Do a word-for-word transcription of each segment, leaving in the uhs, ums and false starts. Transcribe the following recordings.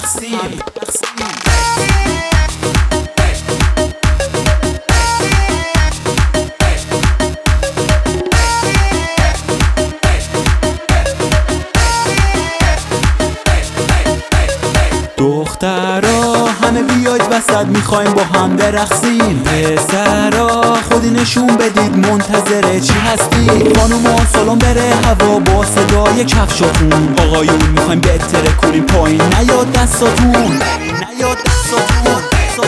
برقصیم. دخترا همه بیاید وسط میخوایم با هم برقصیم. پسرا خودی نشون بدید منتظر چی هستی. خانوما سالن بره هوا با صدای کفشاتون. آقایون میخوایم بهتره کنیم پایین نیاد دستاتون، نیاد دستاتون.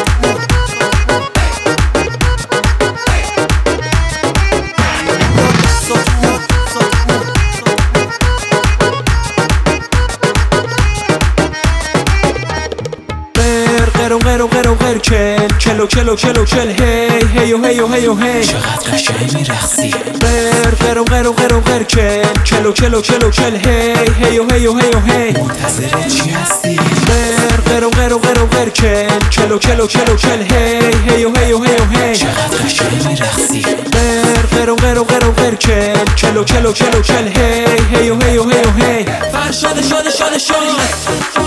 غرو غرو غرو غر کل کلو کلو کلو کل هی هی و هی و هی و هی چقدر قشنگ میرقصی. غر غرو غرو غرو غر کل کلو کلو کلو کل هی هی و هی و هی و هی منتظر چی هستی؟ غر غرو غرو غرو غر کل کلو کلو کلو کل هی هی و هی و هی و هی چقدر قشنگ میرقصی. غر غرو غرو غرو غر کل کلو کلو کلو کل هی هی و هی و هی و هی فرشاد شاد شاد شاد.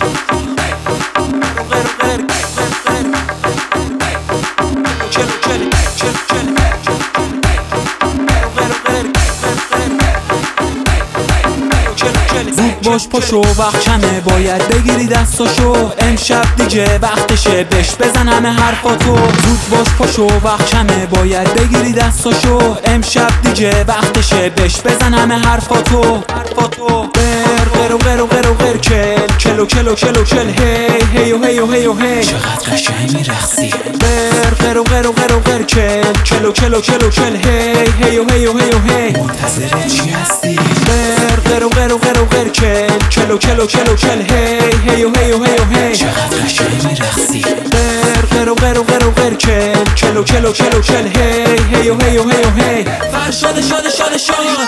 زود باش پاشو وقت کمه باید بگیری دستاشو. امشب دیگه وقتشه بش بزن همه حرفاتو. زود باش پاشو وقت کمه باید بگیری دستاشو. امشب دیگه وقتشه بش بزن همه حرفاتو. حرفاتو غر غرو غرو غرو غر کل کلو کلو کلو کل هی هی و هی و هی و هی چقدر قشنگ میرقصی. غر غرو غرو غرو غر کل کلو کلو کلو کل هی هی و هی و هی و هی منتظر چی هستی؟ غر غرو غرو غرو غر کل کلو کلو کلو کل هی هی و هی و هی و هی چقدر قشنگ میرقصی. غر غرو غرو غرو غر کل کلو کلو کلو کل هی هی و هی و هی و هی فرشاد شاد شاد شاد.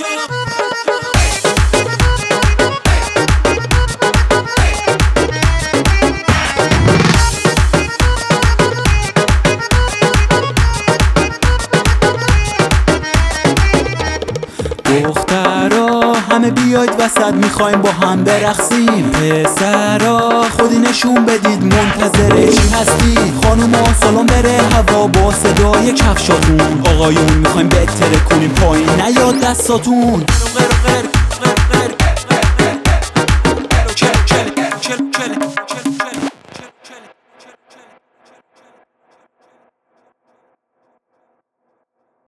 دخترا همه بیاید وسط میخوایم با هم برقصیم. پسرا خودی نشون بدید منتظر چی هستی. خانوما سالن بره هوا با صدای کفشاتون. آقایون میخوایم بهتره کنیم پایین نیاد دستاتون.